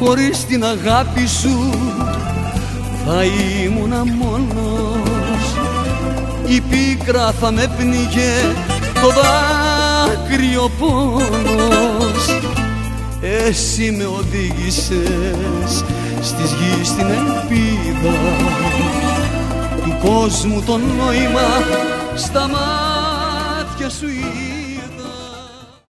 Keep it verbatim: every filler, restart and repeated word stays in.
χωρίς την αγάπη σου θα ήμουνα μόνος. Η πίκρα θα με πνίγε, το δάκρυ ο πόνος. Εσύ με οδήγησες στις γης την ελπίδα, του κόσμου το νόημα στα μάτια σου.